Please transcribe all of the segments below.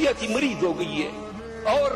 نفسیاتی مریض ہو گئی ہے اور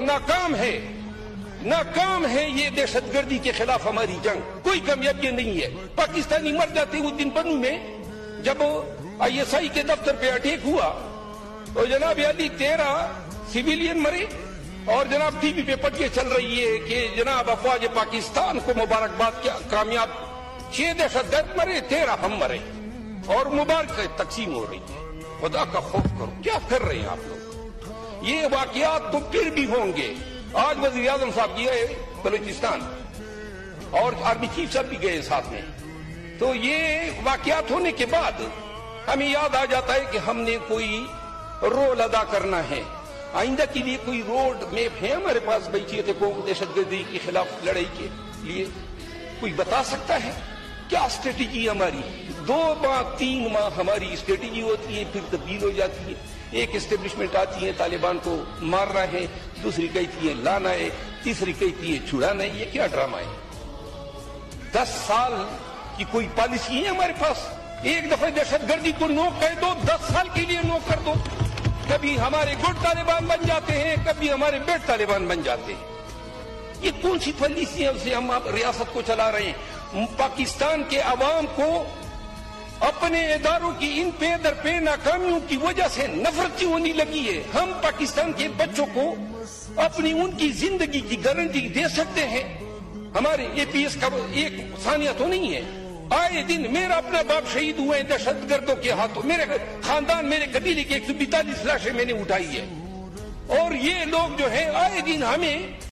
ناکام ہے یہ دہشت گردی کے خلاف ہماری جنگ. کوئی کامیابی نہیں ہے. پاکستانی مر جاتے وہ دن بنو میں جب ISI کے دفتر پہ اٹیک ہوا تو جناب علی 13 سویلین مرے اور جناب ٹی وی پہ پٹیاں چل رہی ہے کہ جناب افواج پاکستان کو مبارکباد کیا کامیاب. 6 دہشت گرد مرے 13 ہم مرے اور مبارک تقسیم ہو رہی ہے. خدا کا خوف کرو. کیا کر رہے ہیں آپ لوگ؟ یہ واقعات تو پھر بھی ہوں گے. آج وزیر اعظم صاحب گئے بلوچستان اور آرمی چیف صاحب بھی گئے ساتھ میں. تو یہ واقعات ہونے کے بعد ہمیں یاد آ جاتا ہے کہ ہم نے کوئی رول ادا کرنا ہے. آئندہ کے لیے کوئی روڈ میپ ہے ہمارے پاس بیچیت کو دہشت گردی کے خلاف لڑائی کے لیے؟ کوئی بتا سکتا ہے کیا اسٹریٹجی ہماری؟ 2 ماہ 3 ماہ ہماری اسٹریٹجی ہوتی ہے، پھر تبدیل ہو جاتی ہے. ایک اسٹیبلشمنٹ آتی ہے طالبان کو مارنا ہے، دوسری کہتی ہے لانا ہے، تیسری کہتی ہے چھڑانا ہے. یہ کیا ڈرامہ ہے؟ 10 سال کی کوئی پالیسی ہے ہمارے پاس؟ ایک دفعہ دہشت گردی کو نو کہہ دو، 10 سال کے لیے نو کر دو. کبھی ہمارے گڈ طالبان بن جاتے ہیں، کبھی ہمارے بیڈ طالبان بن جاتے ہیں. یہ کون سی پالیسیاں سے ہم ریاست کو چلا رہے ہیں؟ پاکستان کے عوام کو اپنے اداروں کی ان پہ در پہ ناکامیوں کی وجہ سے نفرت کیوں ہونے لگی ہے؟ ہم پاکستان کے بچوں کو اپنی ان کی زندگی کی گارنٹی دے سکتے ہیں؟ ہمارے APS کا ایک ثانیہ تو نہیں ہے. آئے دن میرا اپنا باپ شہید ہوئے دہشت گردوں کے ہاتھوں. میرے خاندان میرے قبیلے کی 142 لاشیں میں نے اٹھائی ہے اور یہ لوگ جو ہیں آئے دن ہمیں